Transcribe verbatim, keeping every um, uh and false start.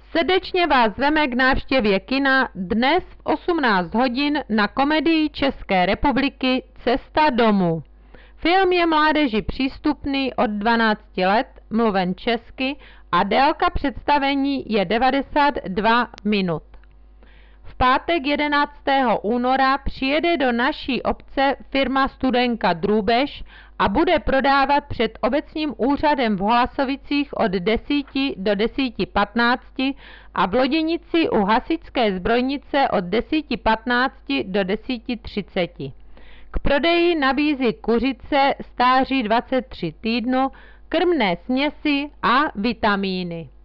Srdečně vás zveme k návštěvě kina dnes v osmnáct hodin na komedii České republiky Cesta domů. Film je mládeži přístupný od dvanácti let, mluven česky a délka představení je devadesát dva minut. V pátek jedenáctého února přijede do naší obce firma Studenka Drůbež a bude prodávat před obecním úřadem v Holasovicích od deseti do deseti patnácti a v Loděnici u hasičské zbrojnice od deseti patnácti do deseti třiceti. K prodeji nabízí kuřice stáří dvacet tři týdnů, krmné směsi a vitamíny.